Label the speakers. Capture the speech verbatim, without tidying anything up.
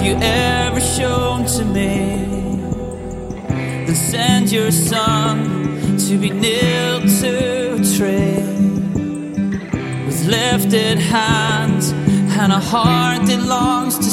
Speaker 1: you ever shown to me. Then send your son to be nailed to a tree, with lifted hands and a heart that longs to